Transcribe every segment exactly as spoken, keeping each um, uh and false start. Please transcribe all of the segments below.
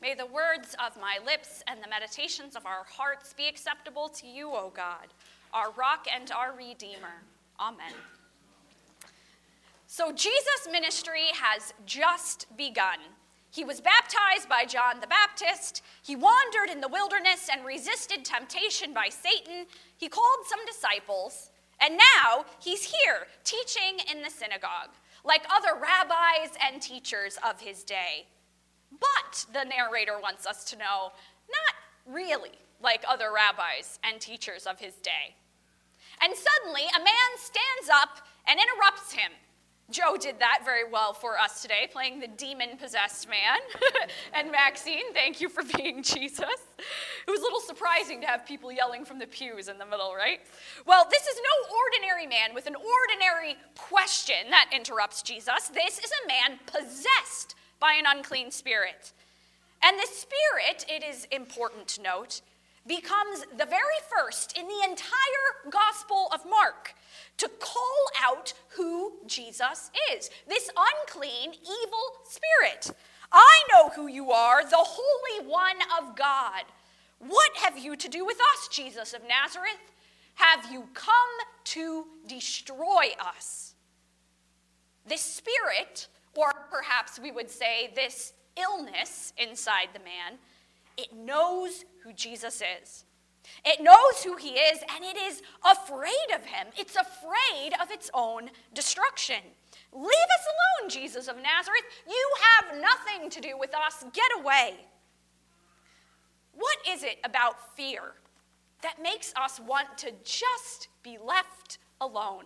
May the words of my lips and the meditations of our hearts be acceptable to you, O God, our rock and our redeemer. Amen. So Jesus' ministry has just begun. He was baptized by John the Baptist. He wandered in the wilderness and resisted temptation by Satan. He called some disciples. And now he's here teaching in the synagogue, like other rabbis and teachers of his day. But, the narrator wants us to know, not really like other rabbis and teachers of his day. And suddenly, a man stands up and interrupts him. Joe did that very well for us today, playing the demon-possessed man. And Maxine, thank you for being Jesus. It was a little surprising to have people yelling from the pews in the middle, right? Well, this is no ordinary man with an ordinary question that interrupts Jesus. This is a man possessed by an unclean spirit. And the spirit, it is important to note, becomes the very first in the entire Gospel of Mark to call out who Jesus is. This unclean, evil spirit. I know who you are, the Holy One of God. What have you to do with us, Jesus of Nazareth? Have you come to destroy us? This spirit, or perhaps we would say this illness inside the man, it knows who Jesus is. It knows who he is, and it is afraid of him. It's afraid of its own destruction. Leave us alone, Jesus of Nazareth. You have nothing to do with us. Get away. What is it about fear that makes us want to just be left alone?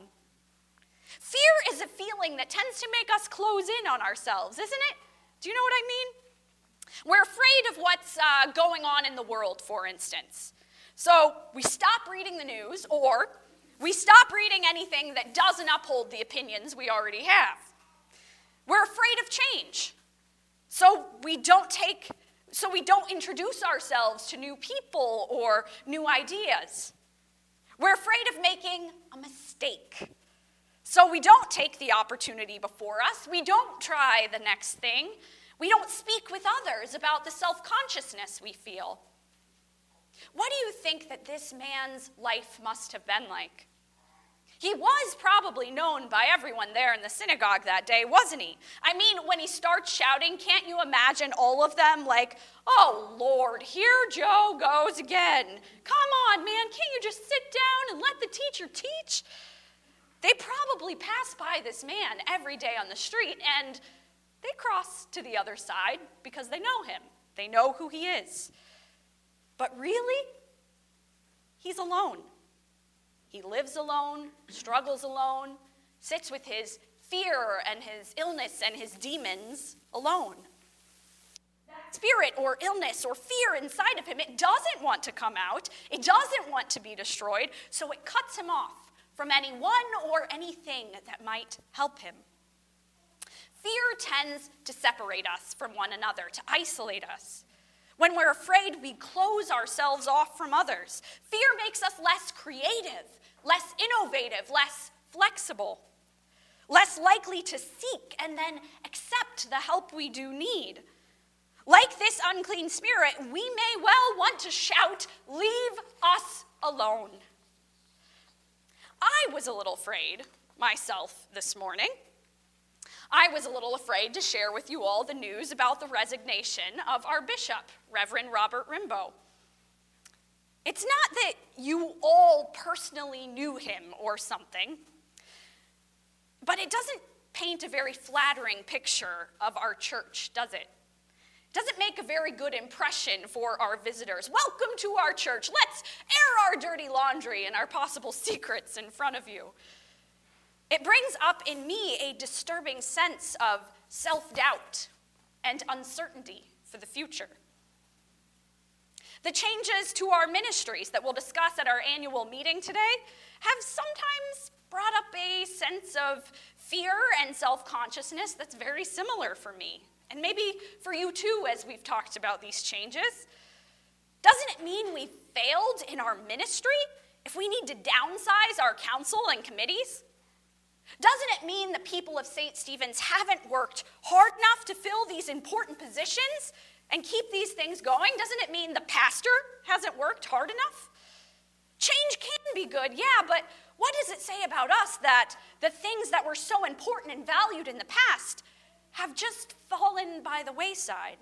Fear is a feeling that tends to make us close in on ourselves, isn't it? Do you know what I mean? We're afraid of what's uh, going on in the world, for instance. So we stop reading the news, or we stop reading anything that doesn't uphold the opinions we already have. We're afraid of change. So we don't take, so we don't introduce ourselves to new people or new ideas. We're afraid of making a mistake. So we don't take the opportunity before us. We don't try the next thing. We don't speak with others about the self-consciousness we feel. What do you think that this man's life must have been like? He was probably known by everyone there in the synagogue that day, wasn't he? I mean, when he starts shouting, can't you imagine all of them like, oh, Lord, here Joe goes again. Come on, man, can't you just sit down and let the teacher teach? They probably pass by this man every day on the street, and they cross to the other side because they know him. They know who he is. But really, he's alone. He lives alone, struggles alone, sits with his fear and his illness and his demons alone. That spirit or illness or fear inside of him, it doesn't want to come out. It doesn't want to be destroyed, so it cuts him off from anyone or anything that might help him. Fear tends to separate us from one another, to isolate us. When we're afraid, we close ourselves off from others. Fear makes us less creative, less innovative, less flexible, less likely to seek and then accept the help we do need. Like this unclean spirit, we may well want to shout, "Leave us alone." I was a little afraid myself this morning. I was a little afraid to share with you all the news about the resignation of our bishop, Reverend Robert Rimbaud. It's not that you all personally knew him or something, but it doesn't paint a very flattering picture of our church, does it? It doesn't make a very good impression for our visitors. Welcome to our church. Let's air our dirty laundry and our possible secrets in front of you. It brings up in me a disturbing sense of self-doubt and uncertainty for the future. The changes to our ministries that we'll discuss at our annual meeting today have sometimes brought up a sense of fear and self-consciousness that's very similar for me, and maybe for you too as we've talked about these changes. Doesn't it mean we failed in our ministry if we need to downsize our council and committees? Doesn't it mean the people of Saint Stephen's haven't worked hard enough to fill these important positions and keep these things going, doesn't it mean the pastor hasn't worked hard enough? Change can be good, yeah, but what does it say about us that the things that were so important and valued in the past have just fallen by the wayside?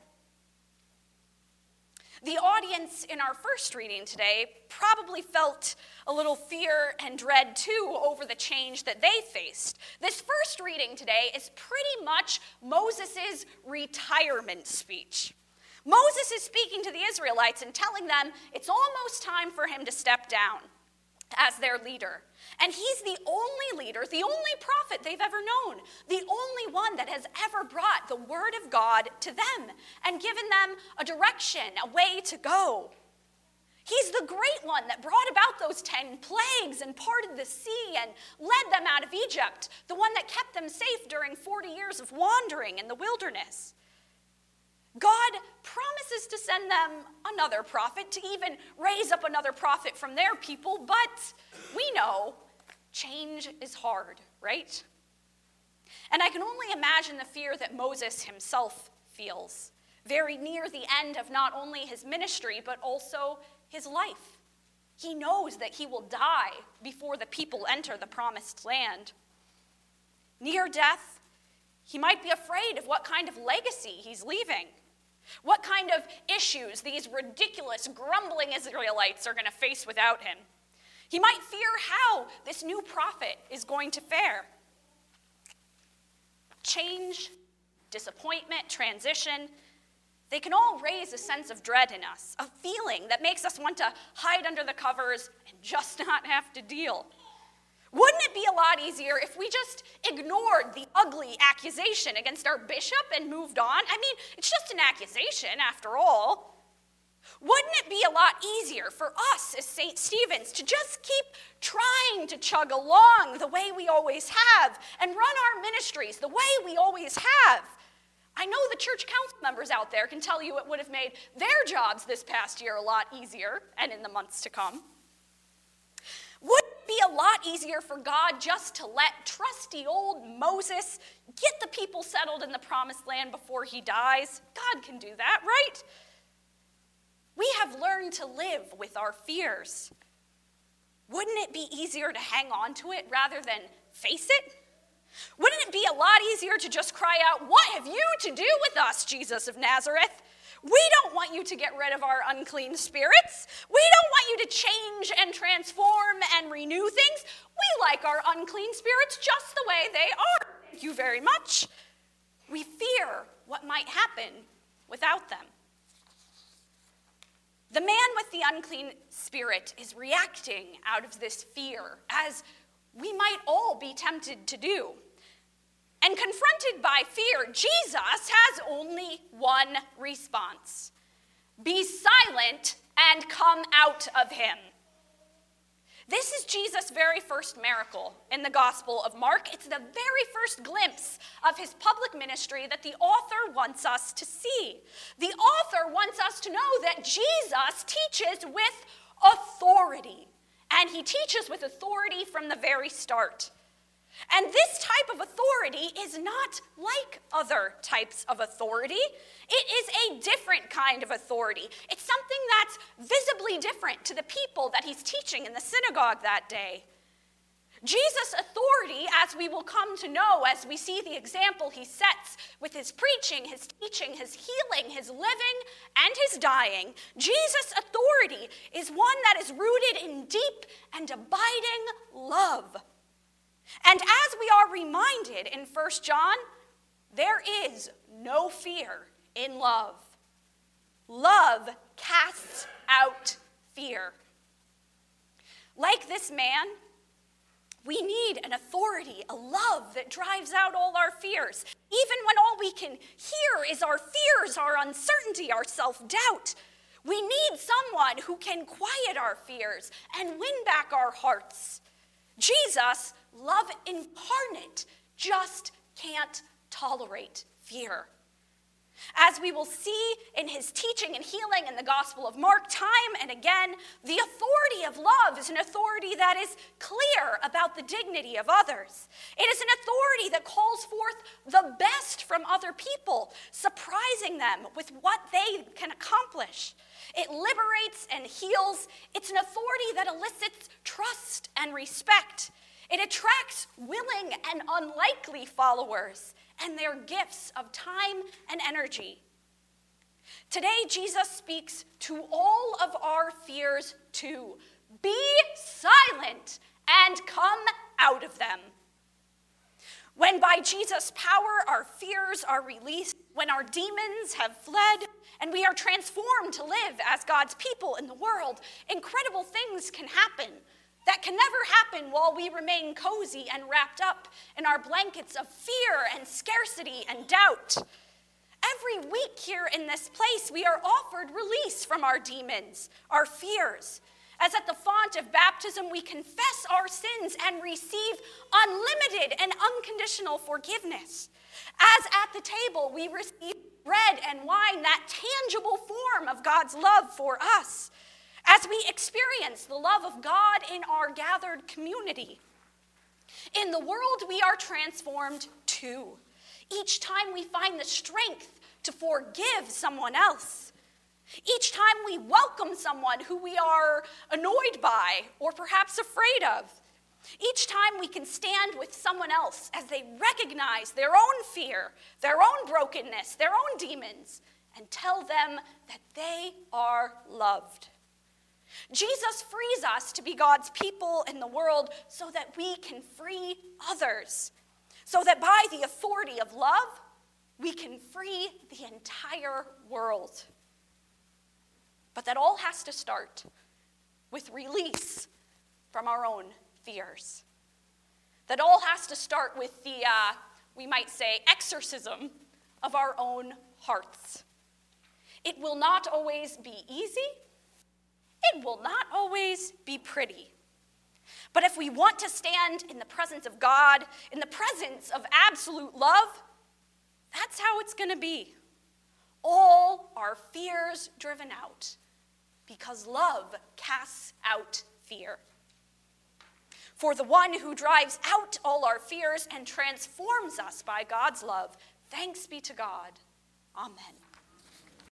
The audience in our first reading today probably felt a little fear and dread too over the change that they faced. This first reading today is pretty much Moses' retirement speech. Moses is speaking to the Israelites and telling them it's almost time for him to step down as their leader. And he's the only leader, the only prophet they've ever known, the only one that has ever brought the word of God to them and given them a direction, a way to go. He's the great one that brought about those ten plagues and parted the sea and led them out of Egypt, the one that kept them safe during forty years of wandering in the wilderness. God promises to send them another prophet, to even raise up another prophet from their people, but we know change is hard, right? And I can only imagine the fear that Moses himself feels, very near the end of not only his ministry, but also his life. He knows that he will die before the people enter the promised land. Near death, he might be afraid of what kind of legacy he's leaving. What kind of issues these ridiculous, grumbling Israelites are going to face without him. He might fear how this new prophet is going to fare. Change, disappointment, transition, they can all raise a sense of dread in us, a feeling that makes us want to hide under the covers and just not have to deal. Wouldn't it be a lot easier if we just ignored the ugly accusation against our bishop and moved on? I mean, it's just an accusation after all. Wouldn't it be a lot easier for us as Saint Stephen's to just keep trying to chug along the way we always have and run our ministries the way we always have? I know the church council members out there can tell you it would have made their jobs this past year a lot easier and in the months to come. Would it be a lot easier for God just to let trusty old Moses get the people settled in the promised land before he dies? God can do that, right? We have learned to live with our fears. Wouldn't it be easier to hang on to it rather than face it? Wouldn't it be a lot easier to just cry out, "What have you to do with us, Jesus of Nazareth? We don't want you to get rid of our unclean spirits. We don't want you to change and transform and renew things. We like our unclean spirits just the way they are. Thank you very much." We fear what might happen without them. The man with the unclean spirit is reacting out of this fear, as we might all be tempted to do. And confronted by fear, Jesus has only one response: be silent and come out of him. This is Jesus' very first miracle in the Gospel of Mark. It's the very first glimpse of his public ministry that the author wants us to see. The author wants us to know that Jesus teaches with authority, and he teaches with authority from the very start. And this type of authority is not like other types of authority. It is a different kind of authority. It's something that's visibly different to the people that he's teaching in the synagogue that day. Jesus' authority, as we will come to know as we see the example he sets with his preaching, his teaching, his healing, his living, and his dying, Jesus' authority is one that is rooted in deep and abiding love. And as we are reminded in First John, there is no fear in love. Love casts out fear. Like this man, we need an authority, a love that drives out all our fears, even when all we can hear is our fears, our uncertainty, our self-doubt. We need someone who can quiet our fears and win back our hearts. Jesus, love incarnate, just can't tolerate fear. As we will see in his teaching and healing in the Gospel of Mark time and again, the authority of love is an authority that is clear about the dignity of others. It is an authority that calls forth the best from other people, surprising them with what they can accomplish. It liberates and heals. It's an authority that elicits trust and respect. It attracts willing and unlikely followers and their gifts of time and energy. Today, Jesus speaks to all of our fears too. Be silent and come out of them. When by Jesus' power our fears are released, when our demons have fled, and we are transformed to live as God's people in the world, incredible things can happen that can never happen while we remain cozy and wrapped up in our blankets of fear and scarcity and doubt. Every week here in this place, we are offered release from our demons, our fears. As at the font of baptism, we confess our sins and receive unlimited and unconditional forgiveness. As at the table, we receive bread and wine, that tangible form of God's love for us. As we experience the love of God in our gathered community. In the world, we are transformed too. Each time we find the strength to forgive someone else. Each time we welcome someone who we are annoyed by or perhaps afraid of. Each time we can stand with someone else as they recognize their own fear, their own brokenness, their own demons, and tell them that they are loved. Jesus frees us to be God's people in the world so that we can free others, so that by the authority of love, we can free the entire world. But that all has to start with release from our own fears. That all has to start with the, uh, we might say, exorcism of our own hearts. It will not always be easy. It will not always be pretty. But if we want to stand in the presence of God, in the presence of absolute love, that's how it's going to be. All our fears driven out, because love casts out fear. For the one who drives out all our fears and transforms us by God's love, thanks be to God. Amen.